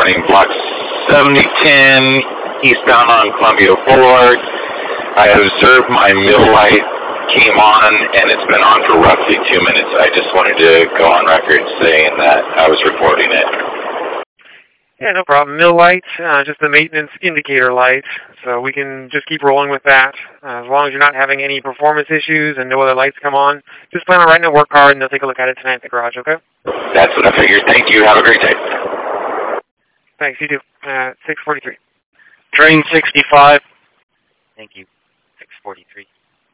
morning, block 7010, eastbound on Columbia Boulevard. I observed my mill light came on, and it's been on for roughly 2 minutes. I just wanted to go on record saying that I was reporting it. Yeah, no problem. Mill light, just the maintenance indicator light, so we can just keep rolling with that. As long as you're not having any performance issues and no other lights come on, just plan on writing a work card and they'll take a look at it tonight at the garage, okay? That's what I figured. Thank you. Have a great day. Thanks, you too. 643. Train 65. Thank you. 643.